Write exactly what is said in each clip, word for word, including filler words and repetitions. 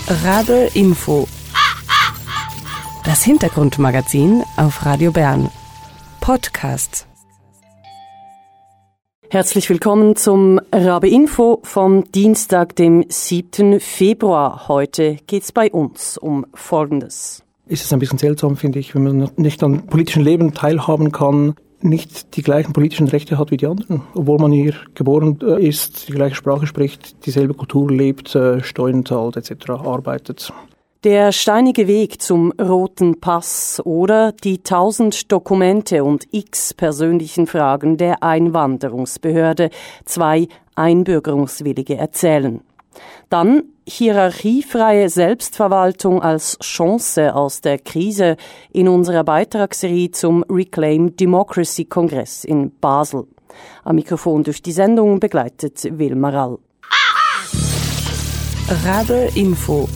Rabe Info. Das Hintergrundmagazin auf Radio Bern. Podcast. Herzlich willkommen zum Rabe Info vom Dienstag, dem siebten Februar. Heute geht's bei uns um Folgendes. Ist es ein bisschen seltsam, finde ich, wenn man nicht am politischen Leben teilhaben kann, nicht die gleichen politischen Rechte hat wie die anderen, obwohl man hier geboren ist, die gleiche Sprache spricht, dieselbe Kultur lebt, Steuern zahlt et cetera, arbeitet. Der steinige Weg zum Roten Pass oder die tausend Dokumente und x persönlichen Fragen der Einwanderungsbehörde, zwei Einbürgerungswillige erzählen. Dann hierarchiefreie Selbstverwaltung als Chance aus der Krise in unserer Beitragsserie zum Reclaim Democracy Kongress in Basel. Am Mikrofon durch die Sendung begleitet Wilma Rall. Rabe Info.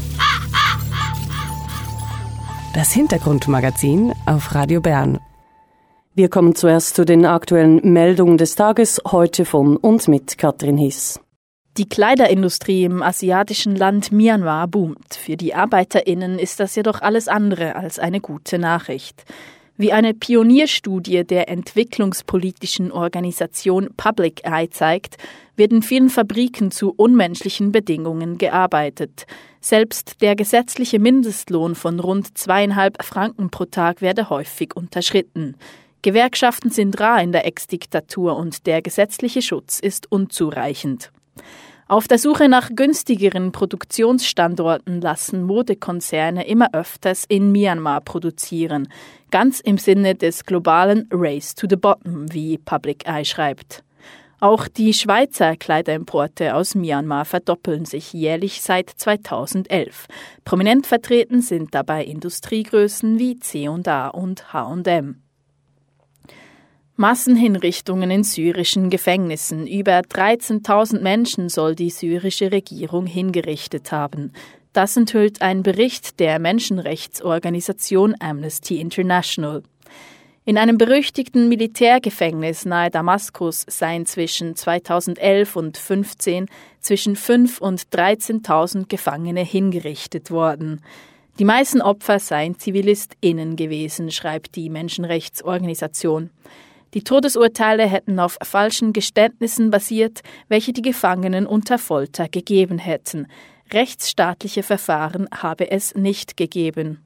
Das Hintergrundmagazin auf Radio Bern. Wir kommen zuerst zu den aktuellen Meldungen des Tages, heute von und mit Katrin Hiss. Die Kleiderindustrie im asiatischen Land Myanmar boomt. Für die ArbeiterInnen ist das jedoch alles andere als eine gute Nachricht. Wie eine Pionierstudie der entwicklungspolitischen Organisation Public Eye zeigt, wird in vielen Fabriken zu unmenschlichen Bedingungen gearbeitet. Selbst der gesetzliche Mindestlohn von rund zweieinhalb Franken pro Tag werde häufig unterschritten. Gewerkschaften sind rar in der Ex-Diktatur und der gesetzliche Schutz ist unzureichend. Auf der Suche nach günstigeren Produktionsstandorten lassen Modekonzerne immer öfters in Myanmar produzieren, ganz im Sinne des globalen Race to the Bottom, wie Public Eye schreibt. Auch die Schweizer Kleiderimporte aus Myanmar verdoppeln sich jährlich seit zweitausendelf. Prominent vertreten sind dabei Industriegrößen wie C und A und H und M. Massenhinrichtungen in syrischen Gefängnissen. Über dreizehntausend Menschen soll die syrische Regierung hingerichtet haben. Das enthüllt ein Bericht der Menschenrechtsorganisation Amnesty International. In einem berüchtigten Militärgefängnis nahe Damaskus seien zwischen zweitausendelf und zweitausendfünfzehn zwischen fünftausend und dreizehntausend Gefangene hingerichtet worden. Die meisten Opfer seien ZivilistInnen gewesen, schreibt die Menschenrechtsorganisation. Die Todesurteile hätten auf falschen Geständnissen basiert, welche die Gefangenen unter Folter gegeben hätten. Rechtsstaatliche Verfahren habe es nicht gegeben.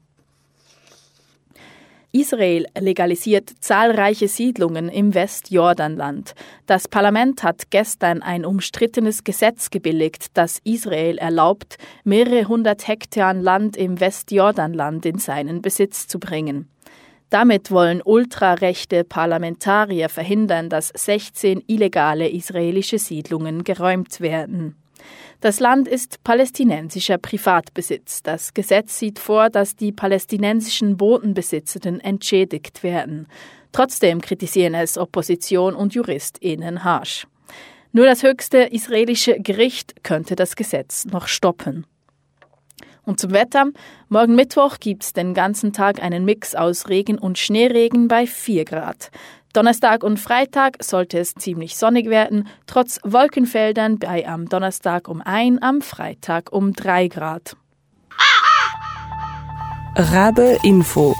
Israel legalisiert zahlreiche Siedlungen im Westjordanland. Das Parlament hat gestern ein umstrittenes Gesetz gebilligt, das Israel erlaubt, mehrere hundert Hektar Land im Westjordanland in seinen Besitz zu bringen. Damit wollen ultrarechte Parlamentarier verhindern, dass sechzehn illegale israelische Siedlungen geräumt werden. Das Land ist palästinensischer Privatbesitz. Das Gesetz sieht vor, dass die palästinensischen Bodenbesitzenden entschädigt werden. Trotzdem kritisieren es Opposition und JuristInnen harsch. Nur das höchste israelische Gericht könnte das Gesetz noch stoppen. Und zum Wetter. Morgen Mittwoch gibt es den ganzen Tag einen Mix aus Regen und Schneeregen bei vier Grad. Donnerstag und Freitag sollte es ziemlich sonnig werden, trotz Wolkenfeldern bei am Donnerstag um ein, am Freitag um drei Grad. Rabe Info.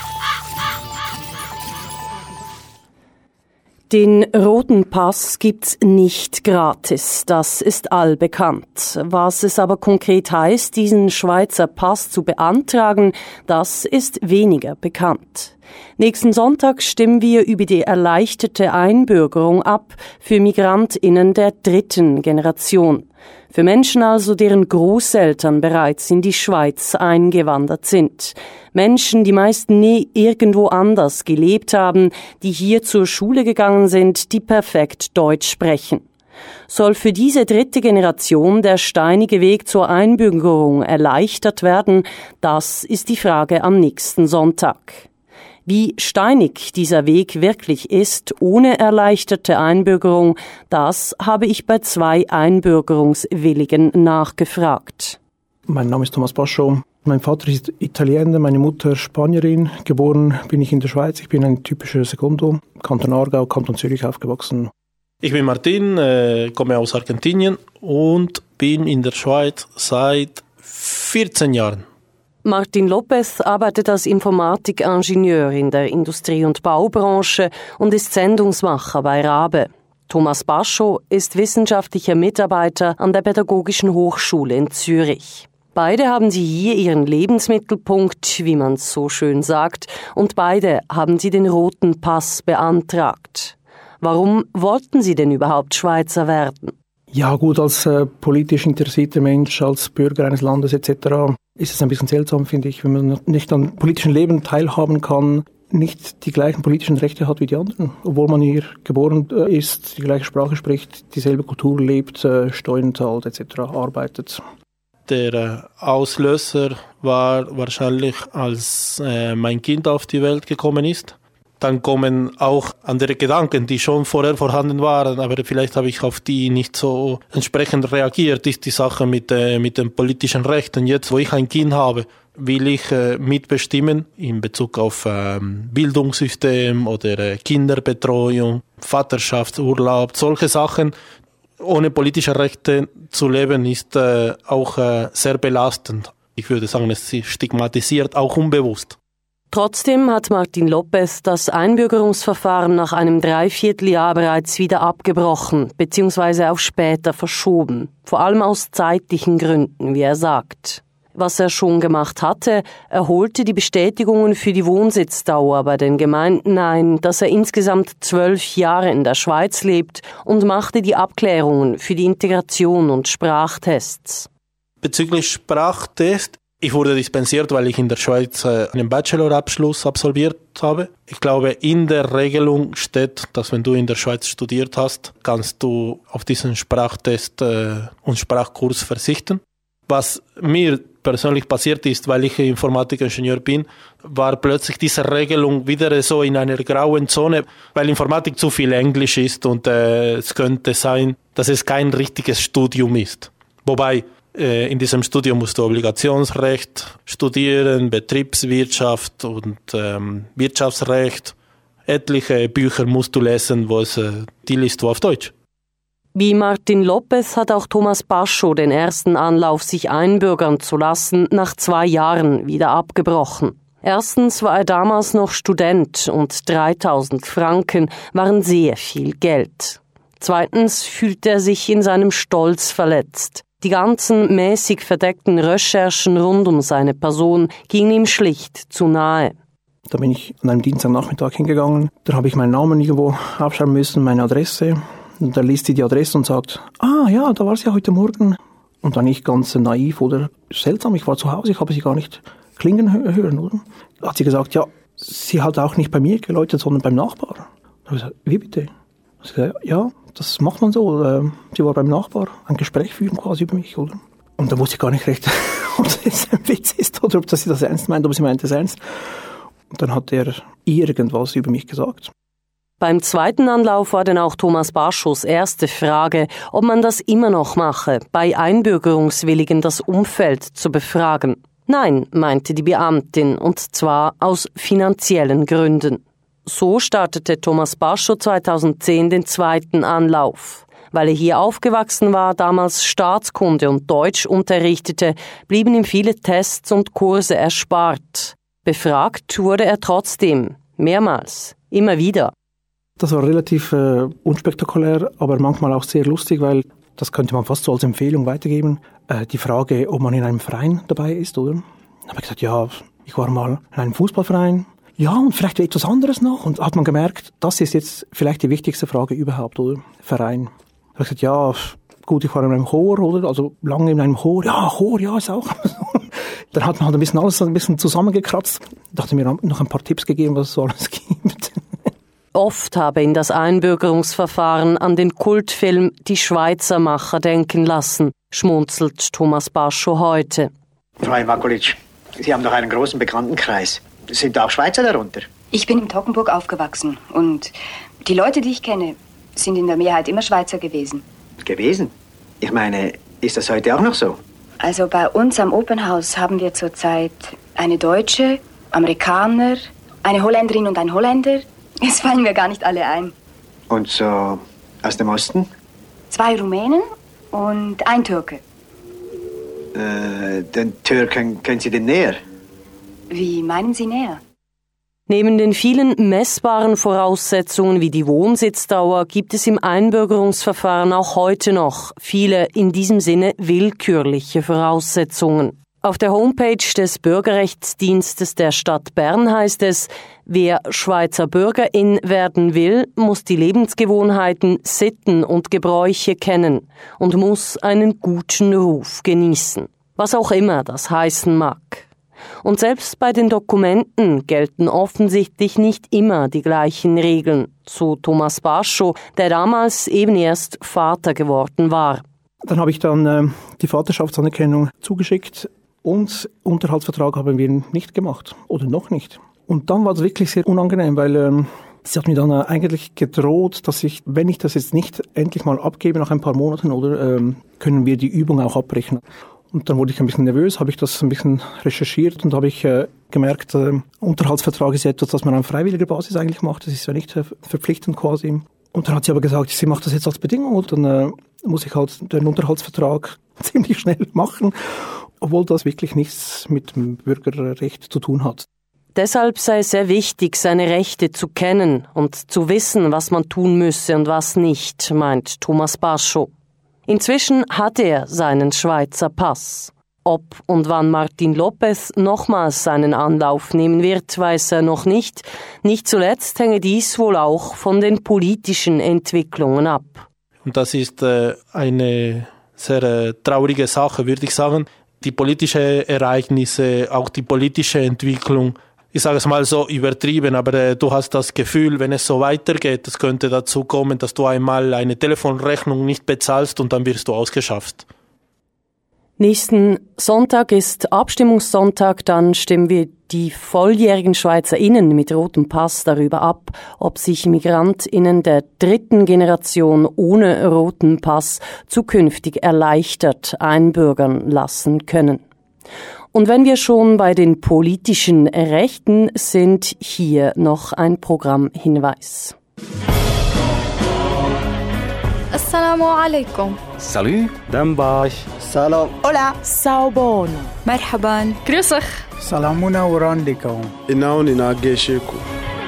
Den Roten Pass gibt's nicht gratis, das ist allbekannt. Was es aber konkret heißt, diesen Schweizer Pass zu beantragen, das ist weniger bekannt. Nächsten Sonntag stimmen wir über die erleichterte Einbürgerung ab für MigrantInnen der dritten Generation. Für Menschen also, deren Großeltern bereits in die Schweiz eingewandert sind. Menschen, die meist nie irgendwo anders gelebt haben, die hier zur Schule gegangen sind, die perfekt Deutsch sprechen. Soll für diese dritte Generation der steinige Weg zur Einbürgerung erleichtert werden? Das ist die Frage am nächsten Sonntag. Wie steinig dieser Weg wirklich ist, ohne erleichterte Einbürgerung, das habe ich bei zwei Einbürgerungswilligen nachgefragt. Mein Name ist Thomas Bascho. Mein Vater ist Italiener, meine Mutter Spanierin. Geboren bin ich in der Schweiz. Ich bin ein typischer Segundo. Kanton Aargau, Kanton Zürich aufgewachsen. Ich bin Martin, äh, komme aus Argentinien und bin in der Schweiz seit vierzehn Jahren. Martin Lopez arbeitet als Informatikingenieur in der Industrie- und Baubranche und ist Sendungsmacher bei Rabe. Thomas Bascho ist wissenschaftlicher Mitarbeiter an der Pädagogischen Hochschule in Zürich. Beide haben sie hier ihren Lebensmittelpunkt, wie man so schön sagt, und beide haben sie den roten Pass beantragt. Warum wollten sie denn überhaupt Schweizer werden? Ja gut, als äh, politisch interessierter Mensch, als Bürger eines Landes et cetera ist es ein bisschen seltsam, finde ich, wenn man nicht am politischen Leben teilhaben kann, nicht die gleichen politischen Rechte hat wie die anderen, obwohl man hier geboren äh, ist, die gleiche Sprache spricht, dieselbe Kultur lebt, äh, Steuern zahlt et cetera, arbeitet. Der äh, Auslöser war wahrscheinlich, als äh, mein Kind auf die Welt gekommen ist. Dann kommen auch andere Gedanken, die schon vorher vorhanden waren, aber vielleicht habe ich auf die nicht so entsprechend reagiert, ist die Sache mit, äh, mit den politischen Rechten. Jetzt, wo ich ein Kind habe, will ich äh, mitbestimmen in Bezug auf ähm, Bildungssystem oder äh, Kinderbetreuung, Vaterschaftsurlaub, solche Sachen. Ohne politische Rechte zu leben ist äh, auch äh, sehr belastend. Ich würde sagen, es stigmatisiert, auch unbewusst. Trotzdem hat Martin Lopez das Einbürgerungsverfahren nach einem Dreivierteljahr bereits wieder abgebrochen bzw. auf später verschoben, vor allem aus zeitlichen Gründen, wie er sagt. Was er schon gemacht hatte, er holte die Bestätigungen für die Wohnsitzdauer bei den Gemeinden ein, dass er insgesamt zwölf Jahre in der Schweiz lebt und machte die Abklärungen für die Integration und Sprachtests. Bezüglich Sprachtest, ich wurde dispensiert, weil ich in der Schweiz einen Bachelorabschluss absolviert habe. Ich glaube, in der Regelung steht, dass wenn du in der Schweiz studiert hast, kannst du auf diesen Sprachtest und Sprachkurs verzichten. Was mir persönlich passiert ist, weil ich Informatikingenieur bin, war plötzlich diese Regelung wieder so in einer grauen Zone, weil Informatik zu viel Englisch ist und äh, es könnte sein, dass es kein richtiges Studium ist. Wobei, äh, in diesem Studium musst du Obligationsrecht studieren, Betriebswirtschaft und ähm, Wirtschaftsrecht. Etliche Bücher musst du lesen, wo es, äh, die liest du auf Deutsch. Wie Martin Lopez hat auch Thomas Bascho den ersten Anlauf, sich einbürgern zu lassen, nach zwei Jahren wieder abgebrochen. Erstens war er damals noch Student und dreitausend Franken waren sehr viel Geld. Zweitens fühlte er sich in seinem Stolz verletzt. Die ganzen mäßig verdeckten Recherchen rund um seine Person gingen ihm schlicht zu nahe. Da bin ich an einem Dienstagnachmittag hingegangen, da habe ich meinen Namen irgendwo aufschreiben müssen, meine Adresse. Und dann liest sie die Adresse und sagt, ah ja, da war sie ja heute Morgen. Und dann ich ganz naiv oder seltsam, ich war zu Hause, ich habe sie gar nicht klingen hören, oder? Da hat sie gesagt, ja, sie hat auch nicht bei mir geläutet, sondern beim Nachbar. Da habe ich gesagt, wie bitte? Da habe ich gesagt, ja, das macht man so. Sie war beim Nachbar, ein Gespräch führen quasi über mich, oder? Und da wusste ich gar nicht recht, ob das ein Witz ist oder ob sie das ernst meint, ob sie meint das ernst. Und dann hat er irgendwas über mich gesagt. Beim zweiten Anlauf war dann auch Thomas Baschos erste Frage, ob man das immer noch mache, bei Einbürgerungswilligen das Umfeld zu befragen. Nein, meinte die Beamtin, und zwar aus finanziellen Gründen. So startete Thomas Bascho zweitausendzehn den zweiten Anlauf. Weil er hier aufgewachsen war, damals Staatskunde und Deutsch unterrichtete, blieben ihm viele Tests und Kurse erspart. Befragt wurde er trotzdem, mehrmals, immer wieder. Das war relativ äh, unspektakulär, aber manchmal auch sehr lustig, weil das könnte man fast so als Empfehlung weitergeben. Äh, die Frage, ob man in einem Verein dabei ist, oder? Dann habe ich gesagt, ja, ich war mal in einem Fußballverein. Ja, und vielleicht etwas anderes noch. Und hat man gemerkt, das ist jetzt vielleicht die wichtigste Frage überhaupt, oder? Verein. Dann habe ich gesagt, ja, gut, ich war in einem Chor, oder? Also lange in einem Chor. Ja, Chor, ja, ist auch. Dann hat man halt ein bisschen alles ein bisschen zusammengekratzt. Dachte mir noch ein paar Tipps gegeben, was es so alles gibt. Oft habe ihn das Einbürgerungsverfahren an den Kultfilm Die Schweizer Macher denken lassen, schmunzelt Thomas Bascho heute. Frau Ivakulic, Sie haben doch einen großen Bekanntenkreis. Sind auch Schweizer darunter? Ich bin in Toggenburg aufgewachsen und die Leute, die ich kenne, sind in der Mehrheit immer Schweizer gewesen. Gewesen? Ich meine, ist das heute auch noch so? Also bei uns am Open House haben wir zurzeit eine Deutsche, Amerikaner, eine Holländerin und ein Holländer. Es fallen mir gar nicht alle ein. Und so aus dem Osten? Zwei Rumänen und ein Türke. Äh, Äh, den Türken können Sie denn näher? Wie meinen Sie näher? Neben den vielen messbaren Voraussetzungen wie die Wohnsitzdauer gibt es im Einbürgerungsverfahren auch heute noch viele in diesem Sinne willkürliche Voraussetzungen. Auf der Homepage des Bürgerrechtsdienstes der Stadt Bern heißt es, wer Schweizer Bürgerin werden will, muss die Lebensgewohnheiten, Sitten und Gebräuche kennen und muss einen guten Ruf genießen. Was auch immer das heißen mag. Und selbst bei den Dokumenten gelten offensichtlich nicht immer die gleichen Regeln, so Thomas Bascho, der damals eben erst Vater geworden war. Dann habe ich dann äh, die Vaterschaftsanerkennung zugeschickt und Unterhaltsvertrag haben wir nicht gemacht oder noch nicht. Und dann war es wirklich sehr unangenehm, weil ähm, sie hat mir dann äh, eigentlich gedroht, dass ich, wenn ich das jetzt nicht endlich mal abgebe nach ein paar Monaten, oder ähm, können wir die Übung auch abbrechen. Und dann wurde ich ein bisschen nervös, habe ich das ein bisschen recherchiert und habe ich äh, gemerkt, äh, Unterhaltsvertrag ist etwas, das man auf freiwilliger Basis eigentlich macht. Das ist ja nicht äh, verpflichtend quasi. Und dann hat sie aber gesagt, sie macht das jetzt als Bedingung und dann äh, muss ich halt den Unterhaltsvertrag ziemlich schnell machen, obwohl das wirklich nichts mit dem Bürgerrecht zu tun hat. Deshalb sei es sehr wichtig, seine Rechte zu kennen und zu wissen, was man tun müsse und was nicht, meint Thomas Bascho. Inzwischen hat er seinen Schweizer Pass. Ob und wann Martin Lopez nochmals seinen Anlauf nehmen wird, weiß er noch nicht. Nicht zuletzt hänge dies wohl auch von den politischen Entwicklungen ab. Und das ist äh, eine sehr äh, traurige Sache, würde ich sagen. Die politischen Ereignisse, auch die politische Entwicklung, ich sage es mal so übertrieben, aber äh, du hast das Gefühl, wenn es so weitergeht, es könnte dazu kommen, dass du einmal eine Telefonrechnung nicht bezahlst und dann wirst du ausgeschafft. Nächsten Sonntag ist Abstimmungssonntag, dann stimmen wir die volljährigen SchweizerInnen mit rotem Pass darüber ab, ob sich MigrantInnen der dritten Generation ohne roten Pass zukünftig erleichtert einbürgern lassen können. Und wenn wir schon bei den politischen Rechten sind, hier noch ein Programmhinweis. Assalamu alaikum. Salut. Dambash. Salam. Hola. Saubon. Marhaban. Grüß euch. Salamuna warandikum. Inaun inagesheku.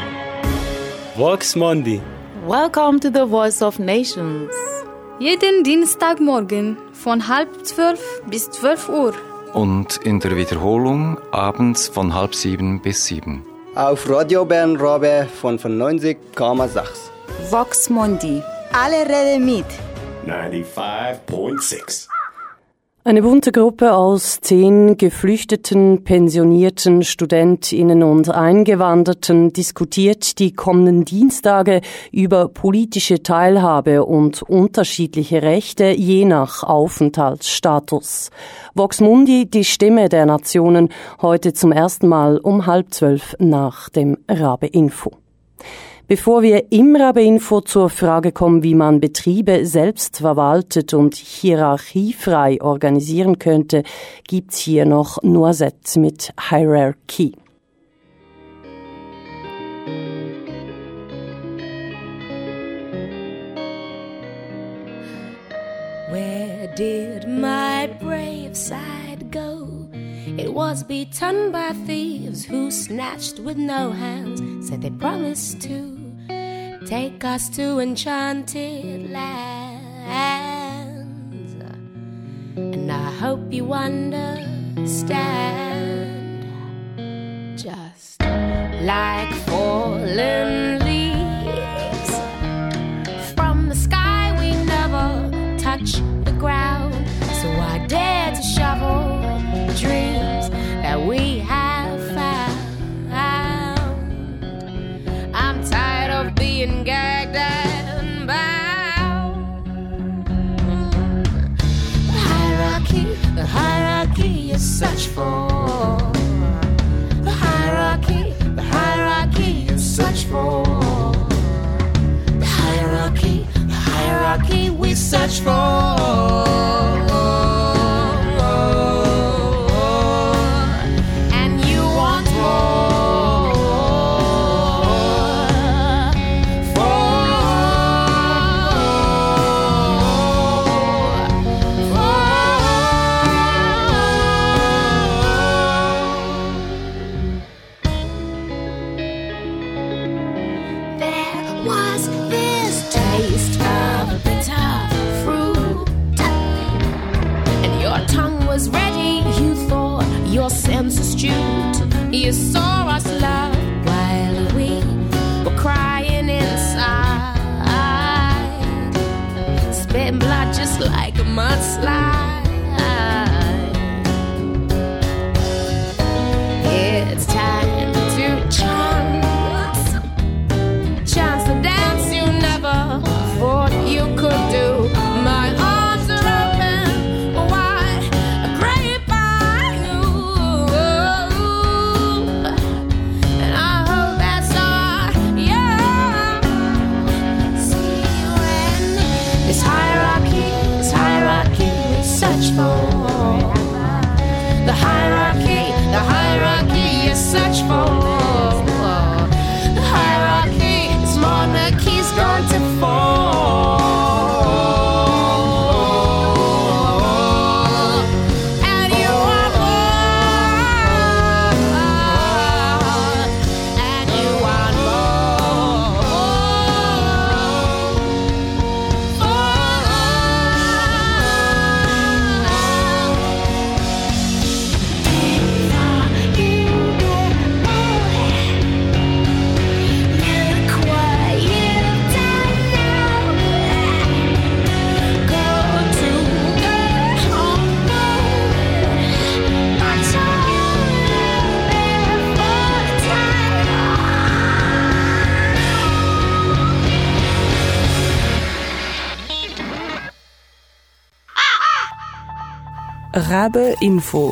Vox Mondi. Welcome to the Voice of Nations. Jeden Dienstagmorgen von halb zwölf bis zwölf Uhr. Und in der Wiederholung abends von halb sieben bis sieben. Auf Radio Bern Rabe von neunzig Komma sechs. Vox Mondi. Alle reden mit. neunundneunzig Komma sechs. Eine bunte Gruppe aus zehn geflüchteten, pensionierten StudentInnen und Eingewanderten diskutiert die kommenden Dienstage über politische Teilhabe und unterschiedliche Rechte je nach Aufenthaltsstatus. Vox Mundi, die Stimme der Nationen, heute zum ersten Mal um halb zwölf nach dem Rabe Info. Bevor wir im Rabe Info zur Frage kommen, wie man Betriebe selbst verwaltet und hierarchiefrei organisieren könnte, gibt's hier noch Noisette mit Hierarchy. Where did my brave side go? It was beaten by thieves who snatched with no hands, said they promised to take us to enchanted lands. And I hope you understand, just like fallen leaves from the sky, we never touch the ground. So I dare to shovel dreams that we have found. I'm tired of being gagged and bound. The hierarchy, the hierarchy you search for tongue was ready, you thought your sense astute. You saw us love while we were crying inside, spitting blood just like a mudslide. It's time to chance, chance to dance you never thought you could do. My arms are open wide, great by you, and I hope that's all, yeah. See when this hierarchy, this hierarchy we search for, the hierarchy, the hierarchy you search for, the hierarchy, this monarchy's going to fall. And you are more, and you want more. Look what you've done now. Go to the home road. Watch all before time. Rabe Info.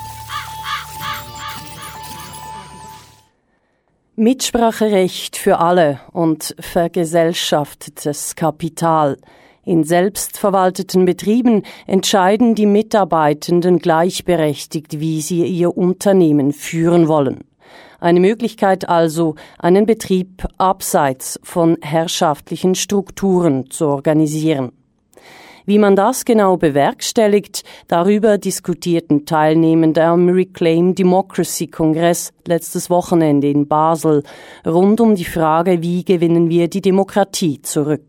Mitspracherecht für alle und vergesellschaftetes Kapital. In selbstverwalteten Betrieben entscheiden die Mitarbeitenden gleichberechtigt, wie sie ihr Unternehmen führen wollen. Eine Möglichkeit also, einen Betrieb abseits von herrschaftlichen Strukturen zu organisieren. Wie man das genau bewerkstelligt, darüber diskutierten Teilnehmende am Reclaim Democracy Kongress letztes Wochenende in Basel rund um die Frage, wie gewinnen wir die Demokratie zurück.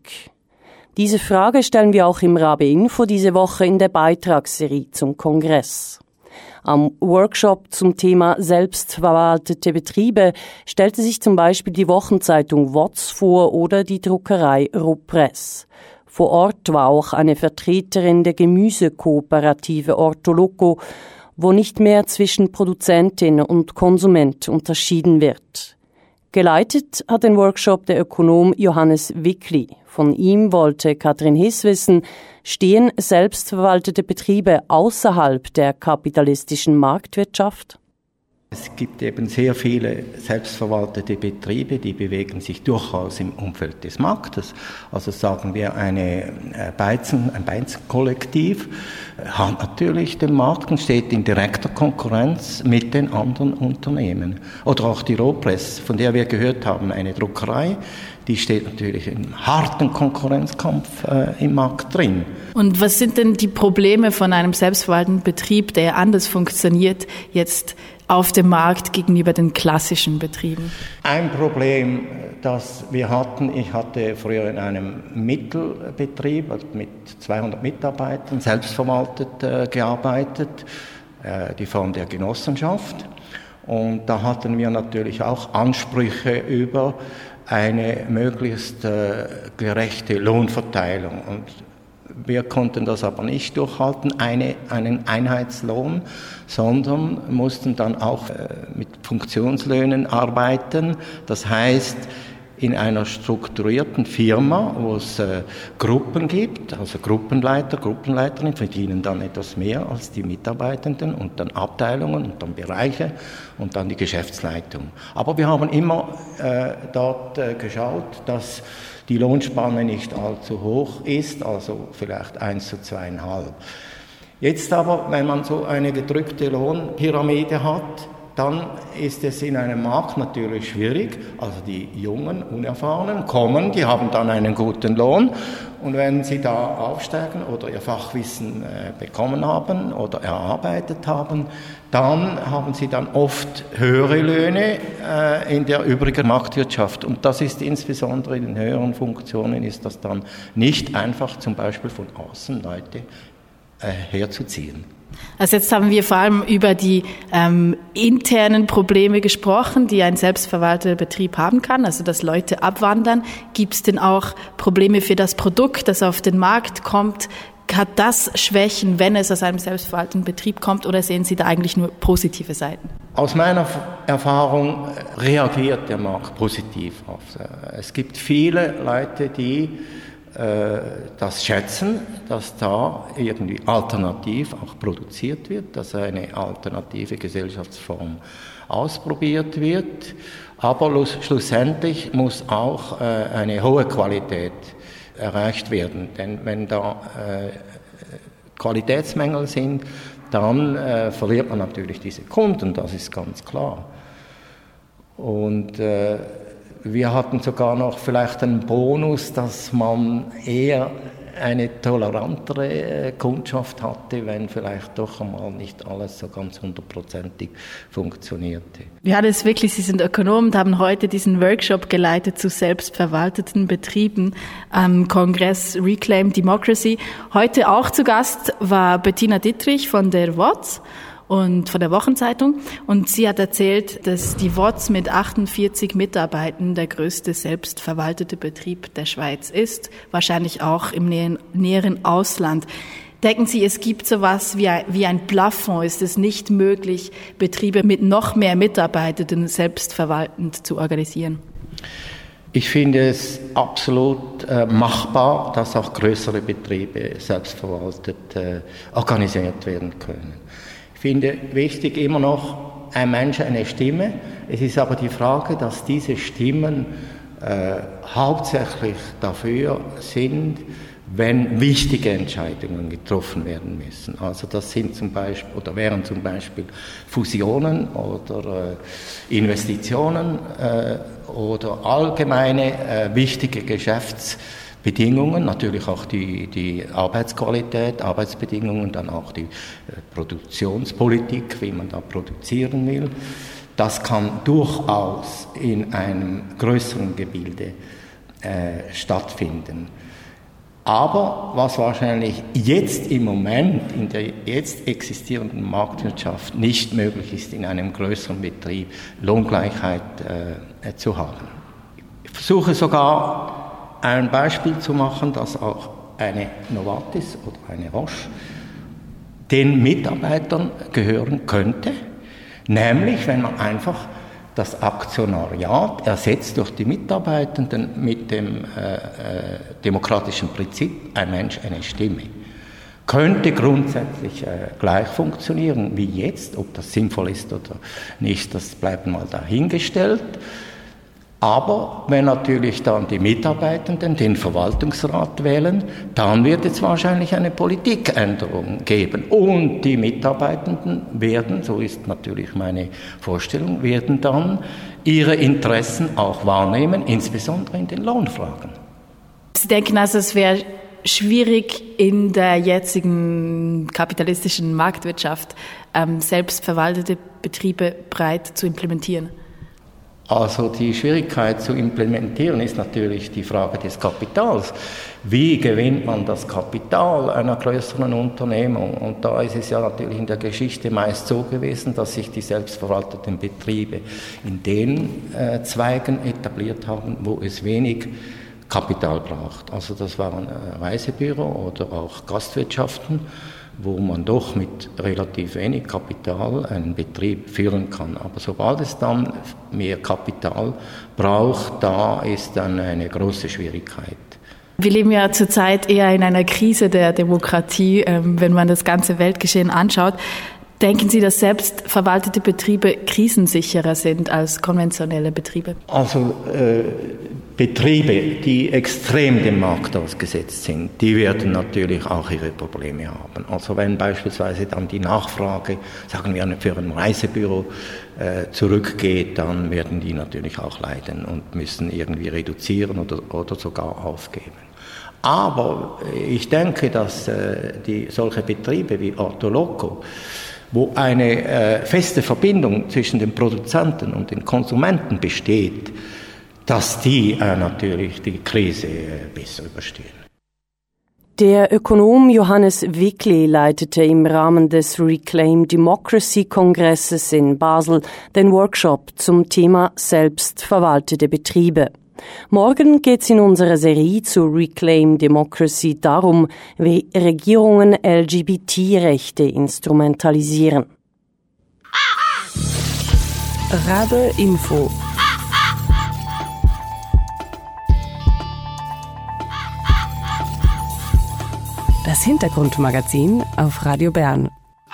Diese Frage stellen wir auch im Rabe Info diese Woche in der Beitragsserie zum Kongress. Am Workshop zum Thema selbstverwaltete Betriebe stellte sich zum Beispiel die Wochenzeitung W O Z vor oder die Druckerei Rupress. Vor Ort war auch eine Vertreterin der Gemüsekooperative Ortoloco, wo nicht mehr zwischen Produzentin und Konsument unterschieden wird. Geleitet hat den Workshop der Ökonom Johannes Wickli. Von ihm wollte Katrin Hiss wissen, stehen selbstverwaltete Betriebe außerhalb der kapitalistischen Marktwirtschaft? Es gibt eben sehr viele selbstverwaltete Betriebe, die bewegen sich durchaus im Umfeld des Marktes. Also sagen wir, eine Beizen, ein Beizenkollektiv hat natürlich den Markt und steht in direkter Konkurrenz mit den anderen Unternehmen. Oder auch die Ropress, von der wir gehört haben, eine Druckerei, die steht natürlich im harten Konkurrenzkampf äh, im Markt drin. Und was sind denn die Probleme von einem selbstverwalteten Betrieb, der anders funktioniert, jetzt auf dem Markt gegenüber den klassischen Betrieben? Ein Problem, das wir hatten, ich hatte früher in einem Mittelbetrieb also mit zweihundert Mitarbeitern selbstverwaltet äh, gearbeitet, äh, die Form der Genossenschaft. Und da hatten wir natürlich auch Ansprüche über eine möglichst äh, gerechte Lohnverteilung. Und wir konnten das aber nicht durchhalten, eine, einen Einheitslohn, sondern mussten dann auch äh, mit Funktionslöhnen arbeiten. Das heißt, in einer strukturierten Firma, wo es äh, Gruppen gibt, also Gruppenleiter, Gruppenleiterinnen verdienen dann etwas mehr als die Mitarbeitenden und dann Abteilungen und dann Bereiche und dann die Geschäftsleitung. Aber wir haben immer äh, dort äh, geschaut, dass die Lohnspanne nicht allzu hoch ist, also vielleicht eins zu zweieinhalb. Jetzt aber, wenn man so eine gedrückte Lohnpyramide hat, dann ist es in einem Markt natürlich schwierig. Also die Jungen, Unerfahrenen kommen, die haben dann einen guten Lohn. Und wenn sie da aufsteigen oder ihr Fachwissen äh, bekommen haben oder erarbeitet haben, dann haben sie dann oft höhere Löhne äh, in der übrigen Marktwirtschaft. Und das ist insbesondere in den höheren Funktionen ist das dann nicht einfach, zum Beispiel von außen Leute äh, herzuziehen. Also jetzt haben wir vor allem über die ähm, internen Probleme gesprochen, die ein selbstverwalteter Betrieb haben kann, also dass Leute abwandern. Gibt es denn auch Probleme für das Produkt, das auf den Markt kommt? Hat das Schwächen, wenn es aus einem selbstverwalteten Betrieb kommt, oder sehen Sie da eigentlich nur positive Seiten? Aus meiner Erfahrung reagiert der Markt positiv auf. Es gibt viele Leute, die das schätzen, dass da irgendwie alternativ auch produziert wird, dass eine alternative Gesellschaftsform ausprobiert wird. Aber schlussendlich muss auch eine hohe Qualität erreicht werden. Denn wenn da Qualitätsmängel sind, dann verliert man natürlich diese Kunden, das ist ganz klar. Und äh, wir hatten sogar noch vielleicht einen Bonus, dass man eher eine tolerantere Kundschaft hatte, wenn vielleicht doch einmal nicht alles so ganz hundertprozentig funktionierte. Ja, das ist wirklich, Sie sind Ökonom und haben heute diesen Workshop geleitet zu selbstverwalteten Betrieben am Kongress Reclaim Democracy. Heute auch zu Gast war Bettina Dittrich von der W O Z und von der Wochenzeitung. Und sie hat erzählt, dass die W O Z mit achtundvierzig Mitarbeitern der größte selbstverwaltete Betrieb der Schweiz ist, wahrscheinlich auch im näheren, näheren Ausland. Denken Sie, es gibt sowas wie ein, wie ein Plafond? Ist es nicht möglich, Betriebe mit noch mehr Mitarbeitern selbstverwaltend zu organisieren? Ich finde es absolut äh, machbar, dass auch größere Betriebe selbstverwaltet äh, organisiert werden können. Ich finde wichtig immer noch, ein Mensch, eine Stimme. Es ist aber die Frage, dass diese Stimmen äh, hauptsächlich dafür sind, wenn wichtige Entscheidungen getroffen werden müssen. Also das sind zum Beispiel oder wären zum Beispiel Fusionen oder äh, Investitionen äh, oder allgemeine äh, wichtige Geschäftsbedingungen, natürlich auch die, die Arbeitsqualität, Arbeitsbedingungen, dann auch die äh, Produktionspolitik, wie man da produzieren will. Das kann durchaus in einem größeren Gebilde äh, stattfinden. Aber was wahrscheinlich jetzt im Moment in der jetzt existierenden Marktwirtschaft nicht möglich ist, in einem größeren Betrieb Lohngleichheit äh, zu haben. Ich versuche sogar ein Beispiel zu machen, dass auch eine Novartis oder eine Roche den Mitarbeitern gehören könnte, nämlich wenn man einfach das Aktionariat ersetzt durch die Mitarbeitenden mit dem äh, äh, demokratischen Prinzip, ein Mensch, eine Stimme. Könnte grundsätzlich äh, gleich funktionieren wie jetzt, ob das sinnvoll ist oder nicht, das bleibt mal dahingestellt. Aber wenn natürlich dann die Mitarbeitenden den Verwaltungsrat wählen, dann wird es wahrscheinlich eine Politikänderung geben. Und die Mitarbeitenden werden, so ist natürlich meine Vorstellung, werden dann ihre Interessen auch wahrnehmen, insbesondere in den Lohnfragen. Sie denken also, es wäre schwierig in der jetzigen kapitalistischen Marktwirtschaft ähm, selbstverwaltete Betriebe breit zu implementieren? Also die Schwierigkeit zu implementieren ist natürlich die Frage des Kapitals. Wie gewinnt man das Kapital einer größeren Unternehmung? Und da ist es ja natürlich in der Geschichte meist so gewesen, dass sich die selbstverwalteten Betriebe in den äh, Zweigen etabliert haben, wo es wenig Kapital braucht. Also das waren äh, Reisebüro oder auch Gastwirtschaften, wo man doch mit relativ wenig Kapital einen Betrieb führen kann. Aber sobald es dann mehr Kapital braucht, da ist dann eine große Schwierigkeit. Wir leben ja zurzeit eher in einer Krise der Demokratie, wenn man das ganze Weltgeschehen anschaut. Denken Sie, dass selbstverwaltete Betriebe krisensicherer sind als konventionelle Betriebe? Also äh, Betriebe, die extrem dem Markt ausgesetzt sind, die werden natürlich auch ihre Probleme haben. Also wenn beispielsweise dann die Nachfrage, sagen wir für ein Reisebüro, äh, zurückgeht, dann werden die natürlich auch leiden und müssen irgendwie reduzieren oder, oder sogar aufgeben. Aber ich denke, dass äh, die, solche Betriebe wie Ortoloco, wo eine äh, feste Verbindung zwischen den Produzenten und den Konsumenten besteht, dass die äh, natürlich die Krise äh, besser überstehen. Der Ökonom Johannes Wickli leitete im Rahmen des Reclaim Democracy Kongresses in Basel den Workshop zum Thema selbstverwaltete Betriebe. Morgen geht's in unserer Serie zu Reclaim Democracy darum, wie Regierungen L G B T-Rechte instrumentalisieren. Rabe Info. Das Hintergrundmagazin auf Radio Bern.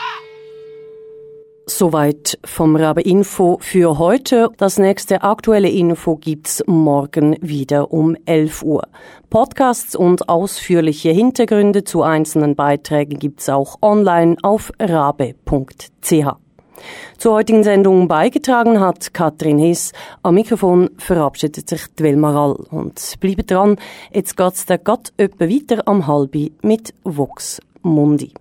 Soweit vom Rabe Info für heute. Das nächste aktuelle Info gibt's morgen wieder um elf Uhr. Podcasts und ausführliche Hintergründe zu einzelnen Beiträgen gibt's auch online auf rabe punkt c h. Zur heutigen Sendung beigetragen hat Katrin Hiss. Am Mikrofon verabschiedet sich Dwelma Rall. Und bleibt dran, jetzt geht's da grad öppe weiter am halbi mit Vox Mundi.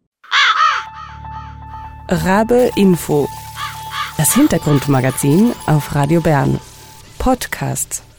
Rabe Info. Das Hintergrundmagazin auf Radio Bern. Podcasts.